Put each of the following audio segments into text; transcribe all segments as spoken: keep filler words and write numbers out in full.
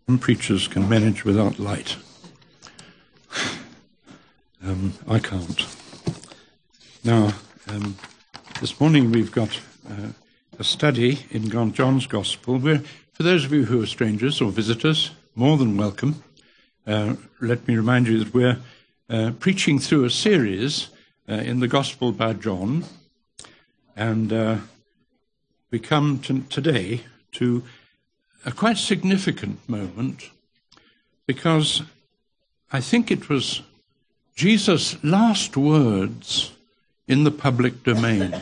Some preachers can manage without light. Um, I can't. Now, um, this morning we've got uh, a study in John's Gospel. We're, for those of you who are strangers or visitors, more than welcome. Uh, let me remind you that we're uh, preaching through a series uh, in the Gospel by John, and uh, we come to, today to a quite significant moment, because I think it was Jesus' last words in the public domain.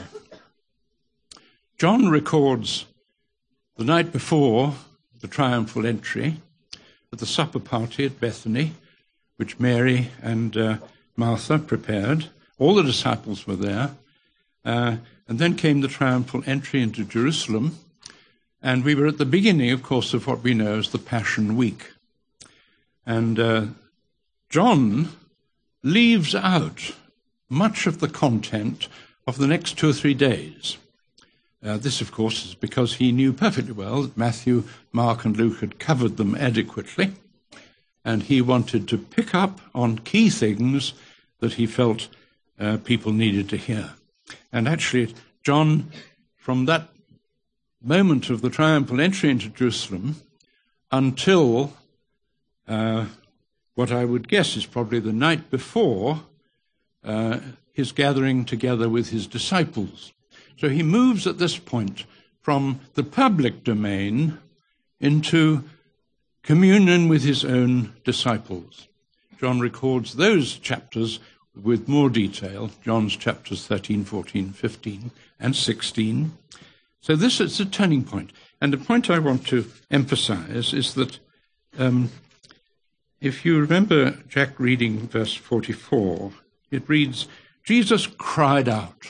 John records the night before the triumphal entry at the supper party at Bethany, which Mary and uh, Martha prepared. All the disciples were there. Uh, and then came the triumphal entry into Jerusalem. And we were at the beginning, of course, of what we know as the Passion Week. And uh, John leaves out much of the content of the next two or three days. Uh, this, of course, is because he knew perfectly well that Matthew, Mark, and Luke had covered them adequately, and he wanted to pick up on key things that he felt uh, people needed to hear. And actually, John, from that moment of the triumphal entry into Jerusalem until uh, what I would guess is probably the night before uh, his gathering together with his disciples. So he moves at this point from the public domain into communion with his own disciples. John records those chapters with more detail, John's chapters thirteen, fourteen, fifteen, and sixteen. So this is a turning point. And the point I want to emphasize is that um, if you remember Jack reading verse forty-four, it reads, Jesus cried out.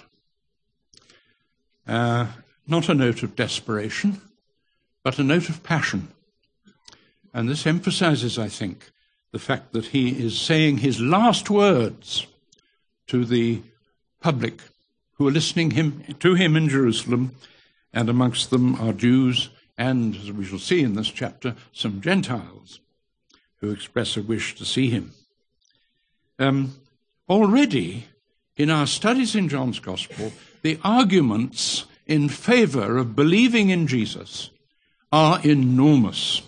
Uh, not a note of desperation, but a note of passion. And this emphasizes, I think, the fact that he is saying his last words to the public who are listening him, to him in Jerusalem, and amongst them are Jews and, as we shall see in this chapter, some Gentiles who express a wish to see him. Um, already, in our studies in John's Gospel, the arguments in favor of believing in Jesus are enormous.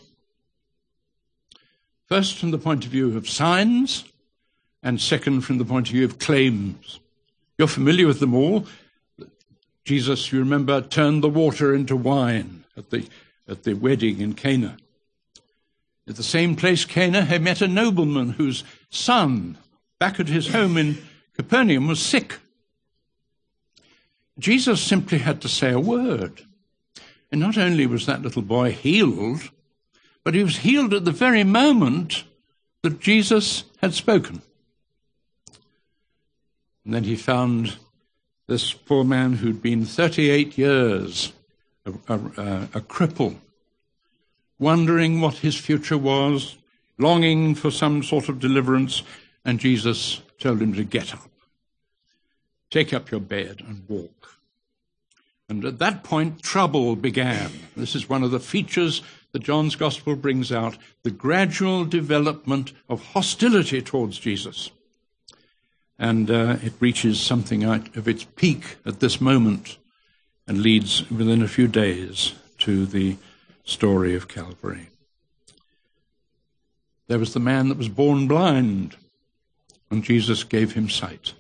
First, from the point of view of signs, and second, from the point of view of claims. You're familiar with them all. Jesus, you remember, turned the water into wine at the, at the wedding in Cana. At the same place, Cana, he met a nobleman whose son, back at his home in Capernaum, was sick. Jesus simply had to say a word. And not only was that little boy healed, but he was healed at the very moment that Jesus had spoken. And then he found this poor man who'd been thirty-eight years a, a, a cripple, wondering what his future was, longing for some sort of deliverance, and Jesus told him to get up. Take up your bed and walk. And at that point, trouble began. This is one of the features that John's Gospel brings out, the gradual development of hostility towards Jesus. And uh, it reaches something out of its peak at this moment and leads within a few days to the story of Calvary. There was the man that was born blind, and Jesus gave him sight.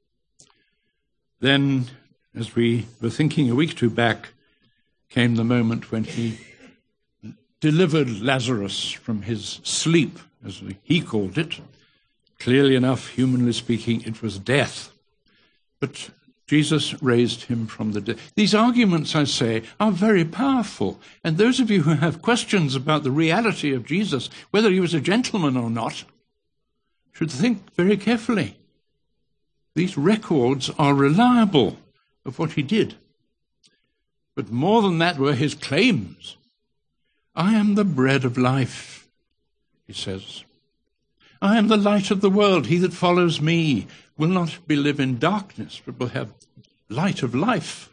Then, as we were thinking a week or two back, came the moment when he delivered Lazarus from his sleep, as he called it. Clearly enough, humanly speaking, it was death. But Jesus raised him from the dead. These arguments, I say, are very powerful. And those of you who have questions about the reality of Jesus, whether he was a gentleman or not, should think very carefully. These records are reliable of what he did. But more than that were his claims. I am the bread of life, he says. I am the light of the world. He that follows me will not be live in darkness, but will have light of life.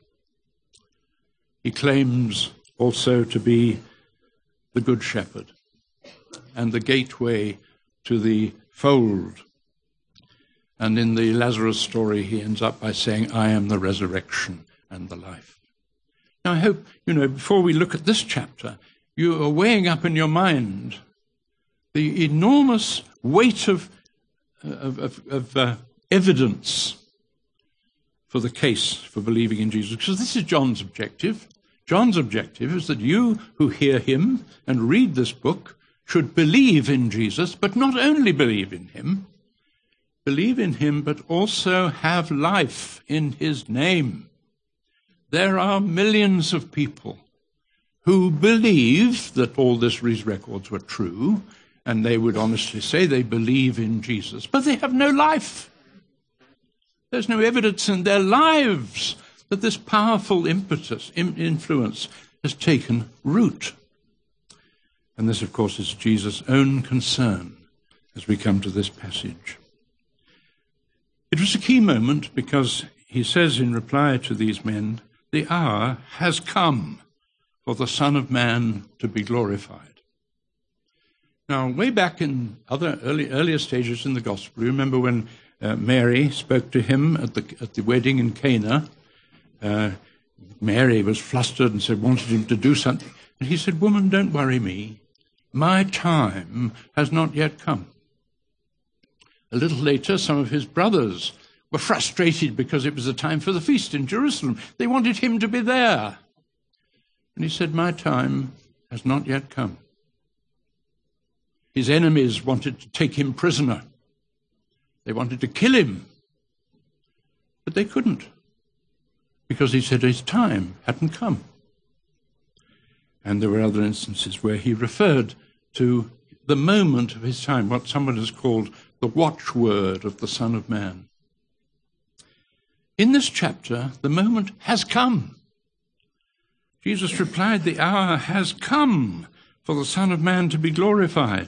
He claims also to be the good shepherd. and the gateway to the fold. And in the Lazarus story, he ends up by saying, I am the resurrection and the life. Now, I hope, you know, before we look at this chapter, you are weighing up in your mind the enormous weight of, of, of, of uh, evidence for the case for believing in Jesus. Because this is John's objective. John's objective is that you who hear him and read this book should believe in Jesus, but not only believe in him, believe in him, but also have life in his name. There are millions of people who believe that all these records were true, and they would honestly say they believe in Jesus, but they have no life. There's no evidence in their lives that this powerful impetus, influence has taken root. And this, of course, is Jesus' own concern as we come to this passage. It was a key moment because he says in reply to these men, the hour has come for the Son of Man to be glorified. Now, way back in other early, earlier stages in the gospel, you remember when uh, Mary spoke to him at the, at the wedding in Cana. Uh, Mary was flustered and said, wanted him to do something. And he said, woman, don't worry me. My time has not yet come. A little later, some of his brothers were frustrated because it was the time for the feast in Jerusalem. They wanted him to be there. And he said, my time has not yet come. His enemies wanted to take him prisoner. They wanted to kill him. But they couldn't, because he said his time hadn't come. And there were other instances where he referred to the moment of his time, what someone has called the watchword of the Son of Man. In this chapter, the moment has come. Jesus replied, the hour has come for the Son of Man to be glorified.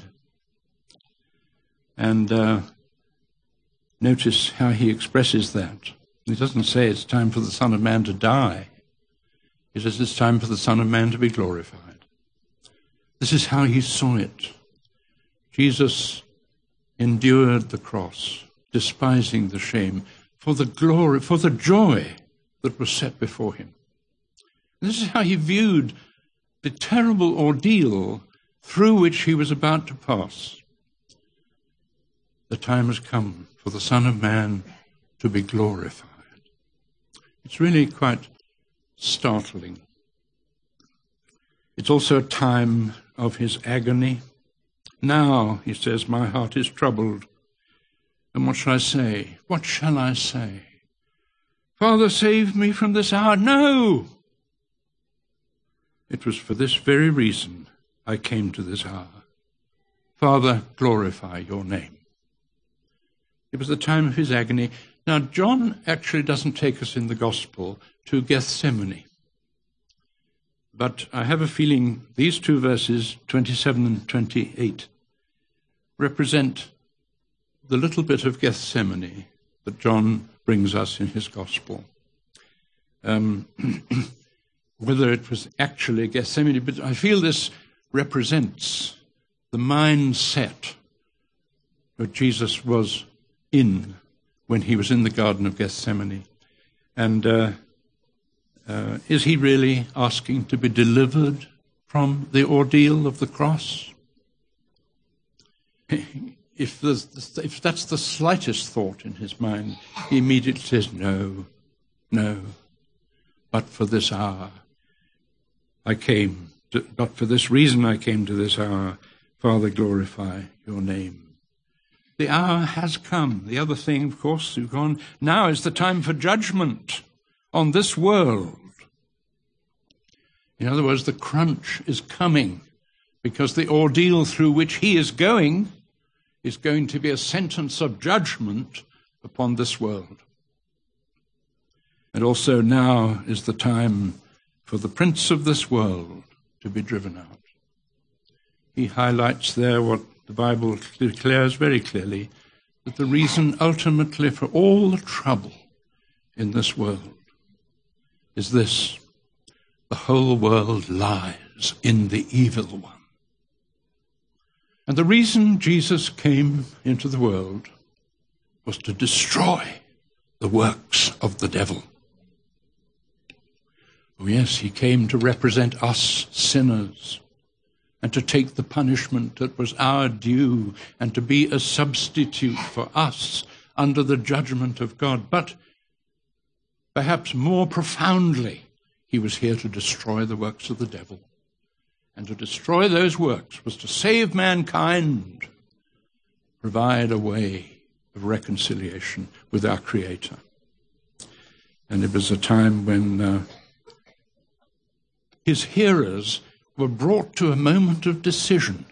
And uh, notice how he expresses that. He doesn't say it's time for the Son of Man to die. He says it's time for the Son of Man to be glorified. This is how he saw it. Jesus endured the cross, despising the shame, for the glory, for the joy that was set before him. And this is how he viewed the terrible ordeal through which he was about to pass. The time has come for the Son of Man to be glorified. It's really quite startling. It's also a time of his agony. Now, he says, my heart is troubled. And what shall I say? What shall I say? Father, save me from this hour. No! It was for this very reason I came to this hour. Father, glorify your name. It was the time of his agony. Now, John actually doesn't take us in the gospel to Gethsemane. But I have a feeling these two verses, twenty-seven and twenty-eight, represent the little bit of Gethsemane that John brings us in his gospel. Um, whether it was actually Gethsemane, but I feel this represents the mindset that Jesus was in when he was in the Garden of Gethsemane. And uh, uh, is he really asking to be delivered from the ordeal of the cross? If, there's, if that's the slightest thought in his mind, he immediately says, no, no, but for this hour I came, to, but for this reason I came to this hour. Father, glorify your name. The hour has come. The other thing, of course, you've gone, now is the time for judgment on this world. In other words, the crunch is coming because the ordeal through which he is going is going to be a sentence of judgment upon this world. And also now is the time for the prince of this world to be driven out. He highlights there what the Bible declares very clearly, that the reason ultimately for all the trouble in this world is this: the whole world lies in the evil one. And the reason Jesus came into the world was to destroy the works of the devil. Oh yes, he came to represent us sinners and to take the punishment that was our due and to be a substitute for us under the judgment of God. But perhaps more profoundly, he was here to destroy the works of the devil. And to destroy those works was to save mankind, provide a way of reconciliation with our Creator. And it was a time when uh, his hearers were brought to a moment of decision.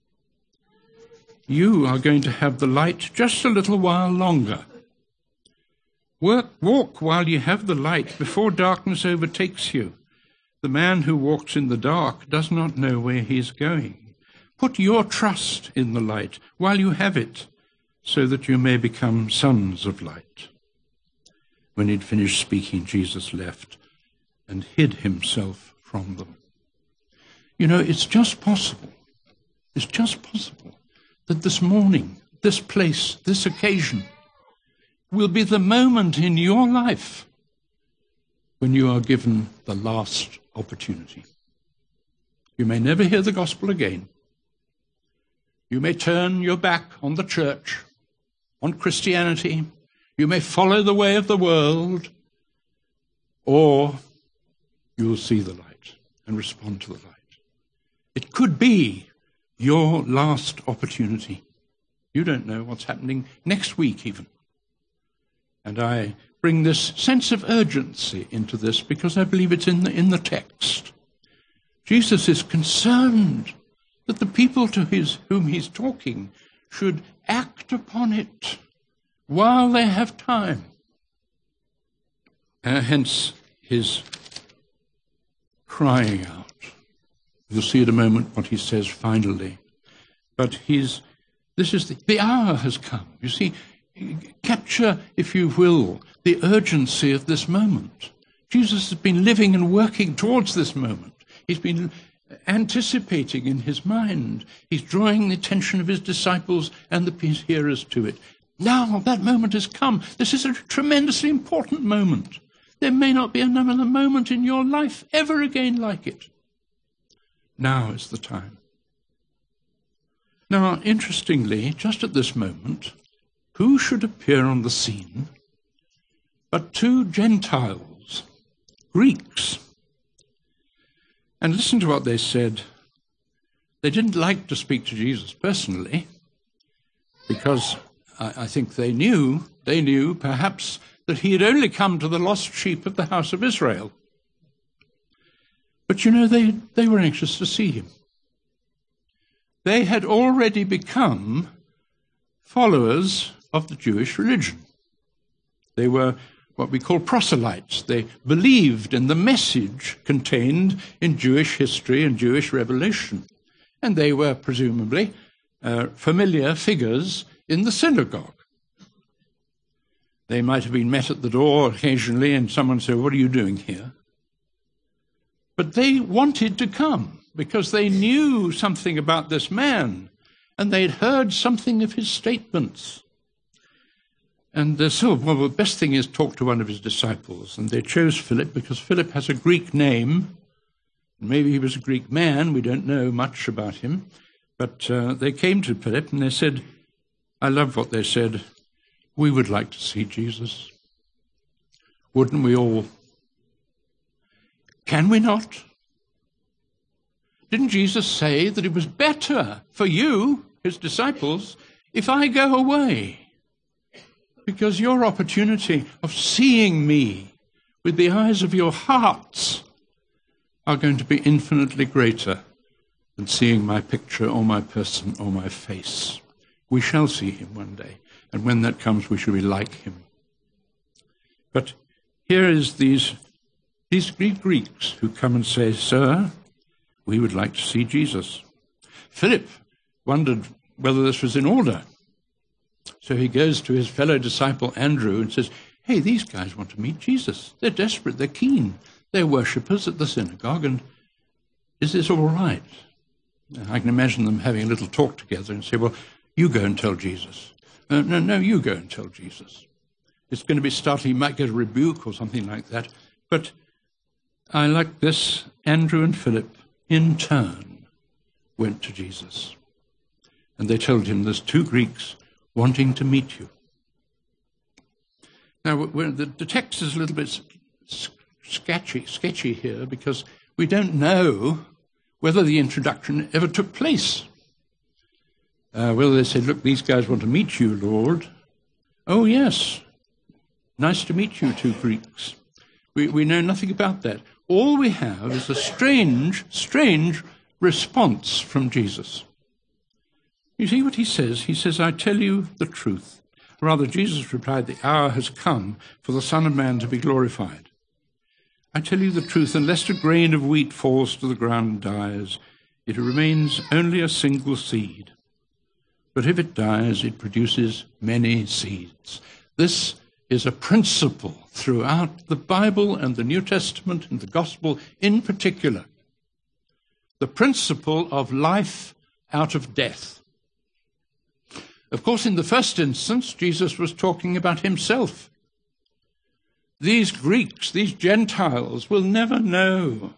You are going to have the light just a little while longer. Work, walk while you have the light before darkness overtakes you. The man who walks in the dark does not know where he is going. Put your trust in the light while you have it, so that you may become sons of light. When he'd finished speaking, Jesus left and hid himself from them. You know, it's just possible, it's just possible that this morning, this place, this occasion will be the moment in your life when you are given the last opportunity. You may never hear the gospel again. You may turn your back on the church, on Christianity. You may follow the way of the world, or you will see the light and respond to the light. It could be your last opportunity. You don't know what's happening next week even. And I bring this sense of urgency into this because I believe it's in the, in the text. Jesus is concerned that the people to his, whom he's talking should act upon it while they have time. Uh, hence his crying out. You'll see in a moment what he says finally. But he's, this is the, the hour has come. You see, capture, if you will, the urgency of this moment. Jesus has been living and working towards this moment. He's been anticipating in his mind. He's drawing the attention of his disciples and the hearers to it. Now that moment has come. This is a tremendously important moment. There may not be another moment in your life ever again like it. Now is the time. Now, interestingly, just at this moment, who should appear on the scene but two Gentiles, Greeks? And listen to what they said. They didn't like to speak to Jesus personally because I, I think they knew, they knew perhaps that he had only come to the lost sheep of the house of Israel. But you know, they, they were anxious to see him. They had already become followers of the Jewish religion. They were what we call proselytes. They believed in the message contained in Jewish history and Jewish revelation. And they were presumably uh, familiar figures in the synagogue. They might have been met at the door occasionally and someone said, "What are you doing here?" But they wanted to come because they knew something about this man and they'd heard something of his statements. And they said, well, the best thing is talk to one of his disciples. And they chose Philip because Philip has a Greek name. Maybe he was a Greek man. We don't know much about him. But uh, they came to Philip and they said, I love what they said, we would like to see Jesus. Wouldn't we all? Can we not? Didn't Jesus say that it was better for you, his disciples, if I go away? Because your opportunity of seeing me with the eyes of your hearts are going to be infinitely greater than seeing my picture or my person or my face. We shall see him one day, and when that comes, we shall be like him. But here is these, these Greeks who come and say, Sir, we would like to see Jesus. Philip wondered whether this was in order. So he goes to his fellow disciple Andrew and says, hey, these guys want to meet Jesus. They're desperate, they're keen. They're worshippers at the synagogue, and is this all right? I can imagine them having a little talk together and say, well, you go and tell Jesus. No, no, no, you go and tell Jesus. It's going to be startling. You might get a rebuke or something like that. But I like this. Andrew and Philip, in turn, went to Jesus. And they told him, there's two Greeks wanting to meet you. Now, the, the text is a little bit sketchy, sketchy here because we don't know whether the introduction ever took place. Uh, whether they said, look, these guys want to meet you, Lord. Oh, yes. Nice to meet you, two Greeks. We, we know nothing about that. All we have is a strange, strange response from Jesus. You see what he says? He says, I tell you the truth. Rather, Jesus replied, the hour has come for the Son of Man to be glorified. I tell you the truth, unless a grain of wheat falls to the ground and dies, it remains only a single seed. But if it dies, it produces many seeds. This is a principle throughout the Bible and the New Testament and the Gospel in particular. The principle of life out of death. Of course, in the first instance, Jesus was talking about himself. These Greeks, these Gentiles, will never know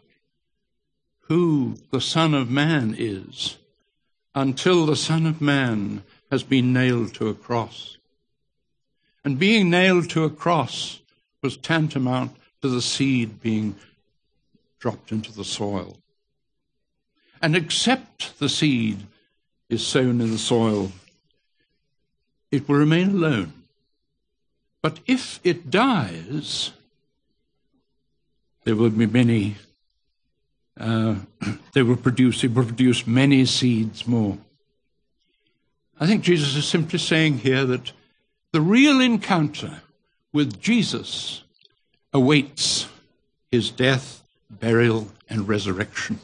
who the Son of Man is until the Son of Man has been nailed to a cross. And being nailed to a cross was tantamount to the seed being dropped into the soil. And except the seed is sown in the soil, it will remain alone. But if it dies, there will be many, uh, they will produce, it will produce many seeds more. I think Jesus is simply saying here that the real encounter with Jesus awaits his death, burial, and resurrection.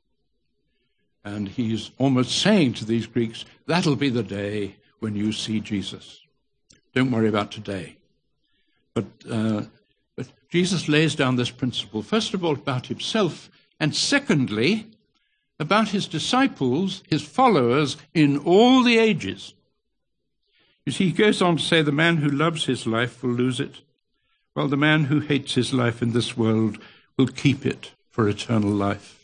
And he's almost saying to these Greeks, that'll be the day when you see Jesus. Don't worry about today. But, uh, but Jesus lays down this principle, first of all, about himself, and secondly, about his disciples, his followers, in all the ages. You see, he goes on to say, the man who loves his life will lose it, while the man who hates his life in this world will keep it for eternal life.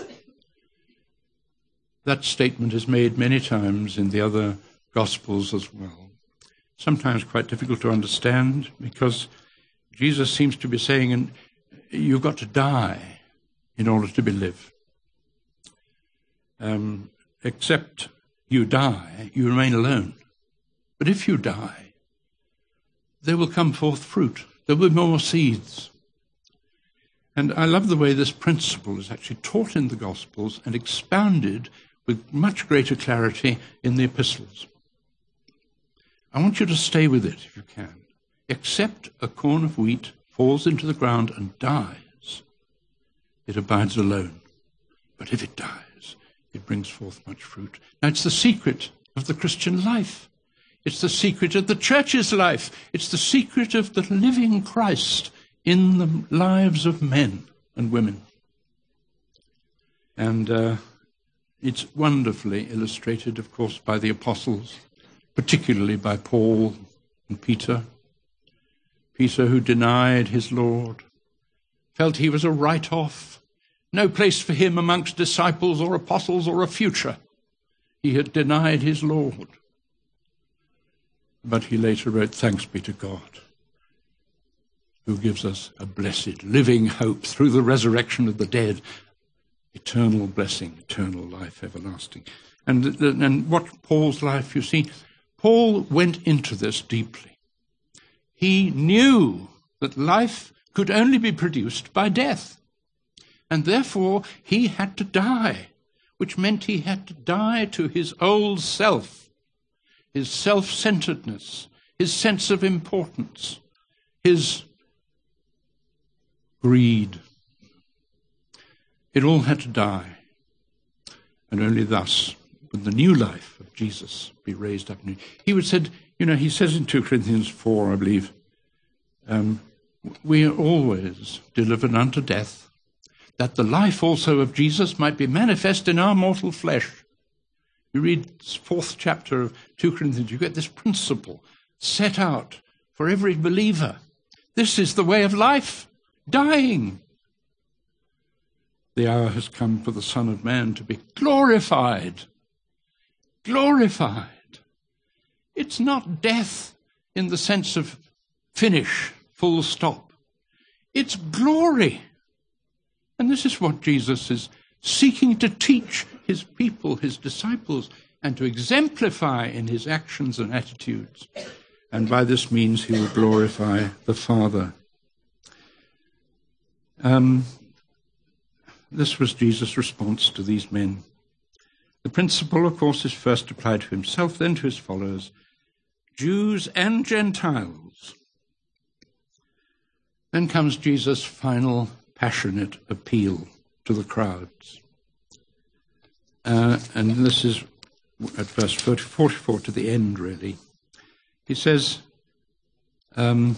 That statement is made many times in the other Gospels as well. Sometimes quite difficult to understand because Jesus seems to be saying, and you've got to die in order to be live. Um, except you die, you remain alone. But if you die, there will come forth fruit. There will be more seeds. And I love the way this principle is actually taught in the Gospels and expounded with much greater clarity in the epistles. I want you to stay with it if you can. Except a corn of wheat falls into the ground and dies, it abides alone. But if it dies, it brings forth much fruit. Now, it's the secret of the Christian life. It's the secret of the church's life. It's the secret of the living Christ in the lives of men and women. And uh, it's wonderfully illustrated, of course, by the apostles, particularly by Paul and Peter. Peter, who denied his Lord, felt he was a write-off, no place for him amongst disciples or apostles or a future. He had denied his Lord. But he later wrote, thanks be to God, who gives us a blessed, living hope through the resurrection of the dead, eternal blessing, eternal life, everlasting. And, and what Paul's life, you see, Paul went into this deeply. He knew that life could only be produced by death. And therefore he had to die, which meant he had to die to his old self, his self-centeredness, his sense of importance, his greed. It all had to die. And only thus would the new life of Jesus be raised up. He would said, you know, he says in two Corinthians four, I believe, um, we are always delivered unto death. that the life also of Jesus might be manifest in our mortal flesh. You read the fourth chapter of Second Corinthians, you get this principle set out for every believer. This is the way of life, dying. The hour has come for the Son of Man to be glorified. Glorified. It's not death in the sense of finish, full stop. It's glory. And this is what Jesus is seeking to teach his people, his disciples, and to exemplify in his actions and attitudes. And by this means he will glorify the Father. Um, this was Jesus' response to these men. The principle, of course, is first applied to himself, then to his followers, Jews and Gentiles. Then comes Jesus' final passionate appeal to the crowds. Uh, and this is at verse forty-four to the end, really. He says, um,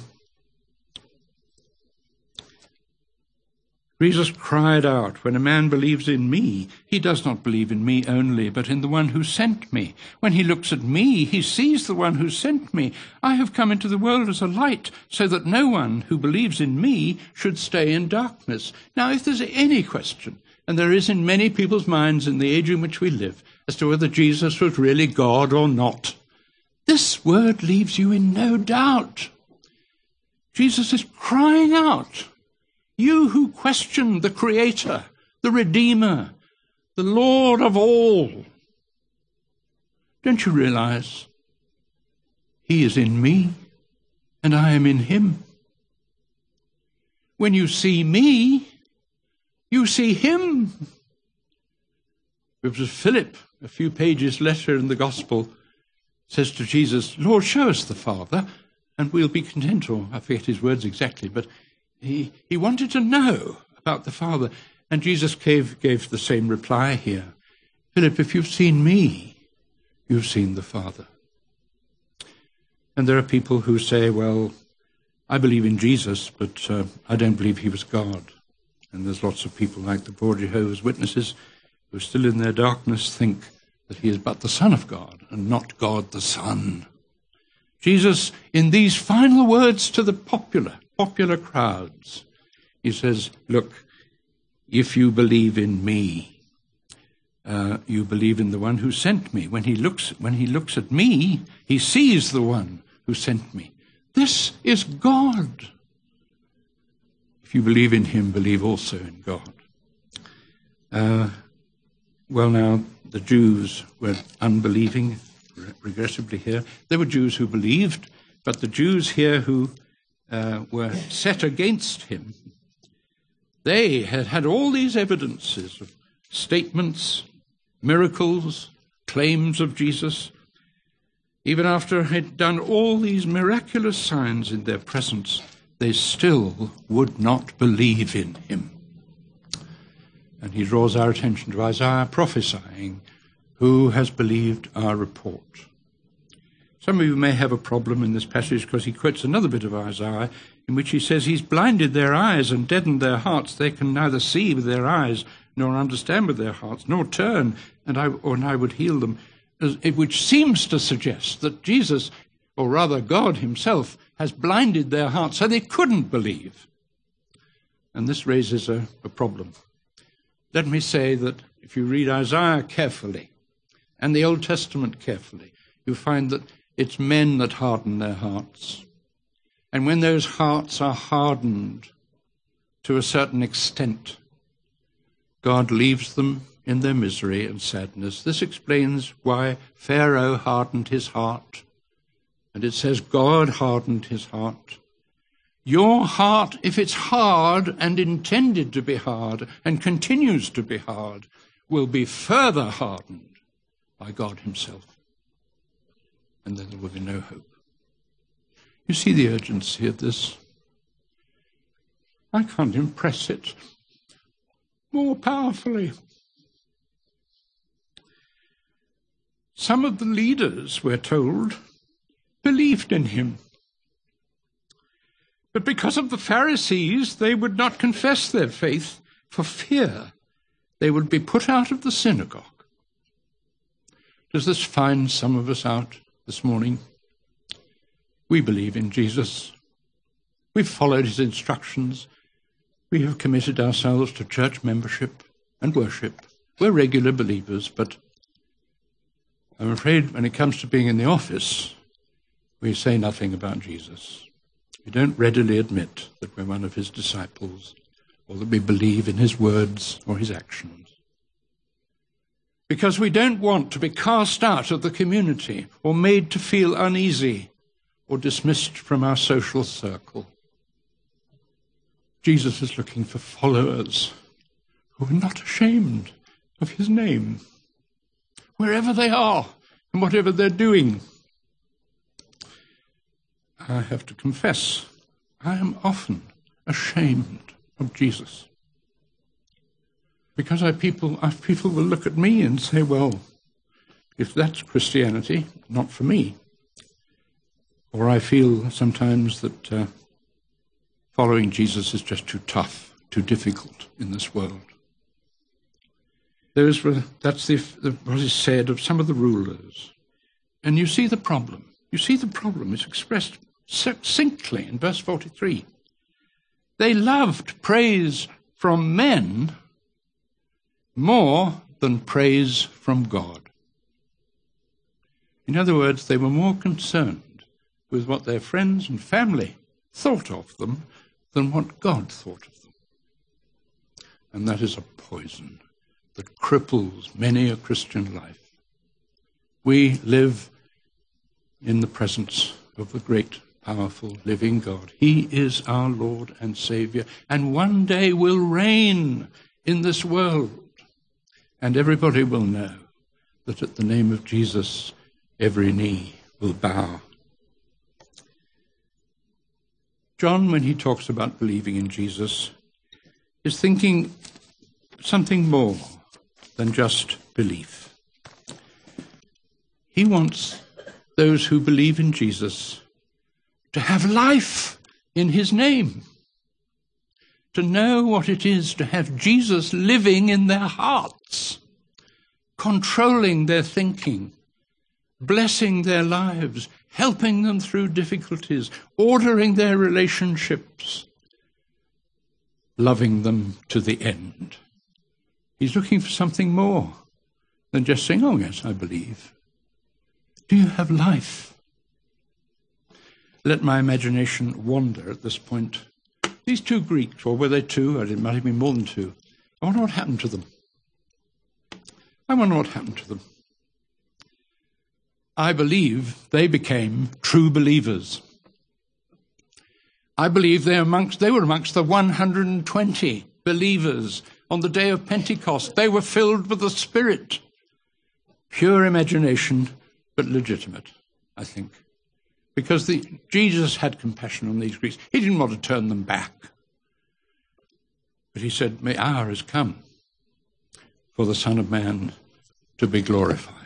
Jesus cried out, when a man believes in me, he does not believe in me only, but in the one who sent me. When he looks at me, he sees the one who sent me. I have come into the world as a light, so that no one who believes in me should stay in darkness. Now, if there's any question, and there is in many people's minds in the age in which we live, as to whether Jesus was really God or not, this word leaves you in no doubt. Jesus is crying out, you who question the Creator, the Redeemer, the Lord of all, don't you realize he is in me and I am in him? When you see me, you see him. It was Philip, a few pages later in the Gospel, says to Jesus, Lord, show us the Father, and we'll be content. Or I forget his words exactly, but he, he wanted to know about the Father. And Jesus gave, gave the same reply here. Philip, if you've seen me, you've seen the Father. And there are people who say, well, I believe in Jesus, but uh, I don't believe he was God. And there's lots of people like the poor Jehovah's Witnesses who are still in their darkness think that he is but the Son of God and not God the Son. Jesus, in these final words to the popular, popular crowds, he says, look, if you believe in me, uh, you believe in the one who sent me. When he looks, when he looks at me, he sees the one who sent me. This is God. If you believe in him, believe also in God. Uh, well, now, the Jews were unbelieving regressively here. There were Jews who believed, but the Jews here who uh, were set against him, they had had all these evidences of statements, miracles, claims of Jesus. Even after he had done all these miraculous signs in their presence, they still would not believe in him. And he draws our attention to Isaiah prophesying, who has believed our report? Some of you may have a problem in this passage because he quotes another bit of Isaiah in which he says he's blinded their eyes and deadened their hearts. They can neither see with their eyes nor understand with their hearts, nor turn, and I, or, and I would heal them, which seems to suggest that Jesus, or rather God himself, has blinded their hearts so they couldn't believe. And this raises a, a problem. Let me say that if you read Isaiah carefully and the Old Testament carefully, you find that it's men that harden their hearts. And when those hearts are hardened to a certain extent, God leaves them in their misery and sadness. This explains why Pharaoh hardened his heart. And it says God hardened his heart. Your heart, if it's hard and intended to be hard and continues to be hard, will be further hardened by God himself. And then there will be no hope. You see the urgency of this? I can't impress it more powerfully. Some of the leaders, we're told, believed in him. But because of the Pharisees, they would not confess their faith for fear they would be put out of the synagogue. Does this find some of us out this morning? We believe in Jesus. We've followed his instructions. We have committed ourselves to church membership and worship. We're regular believers, but I'm afraid when it comes to being in the office, we say nothing about Jesus. We don't readily admit that we're one of his disciples or that we believe in his words or his actions. Because we don't want to be cast out of the community or made to feel uneasy or dismissed from our social circle. Jesus is looking for followers who are not ashamed of his name, wherever they are and whatever they're doing. I have to confess, I am often ashamed of Jesus. Because I people, I, people will look at me and say, well, if that's Christianity, not for me. Or I feel sometimes that uh, following Jesus is just too tough, too difficult in this world. Those were, that's the, the, what is said of some of the rulers. And you see the problem. You see the problem. It's expressed succinctly in verse forty-three. They loved praise from men more than praise from God. In other words, they were more concerned with what their friends and family thought of them than what God thought of them. And that is a poison that cripples many a Christian life. We live in the presence of the great, powerful, living God. He is our Lord and Savior, and one day will reign in this world. And everybody will know that at the name of Jesus, every knee will bow. John, when he talks about believing in Jesus, is thinking something more than just belief. He wants those who believe in Jesus to have life in his name, to know what it is to have Jesus living in their hearts, controlling their thinking, blessing their lives, helping them through difficulties, ordering their relationships, loving them to the end. He's looking for something more than just saying, oh yes, I believe. Do you have life? Let my imagination wander at this point. These two Greeks, or were they two? It might have been more than two. I wonder what happened to them. I wonder what happened to them. I believe they became true believers. I believe they, amongst, they were amongst the one hundred twenty believers on the day of Pentecost. They were filled with the Spirit. Pure imagination, but legitimate, I think. Because the, Jesus had compassion on these Greeks. He didn't want to turn them back. But he said, the hour has come for the Son of Man to be glorified.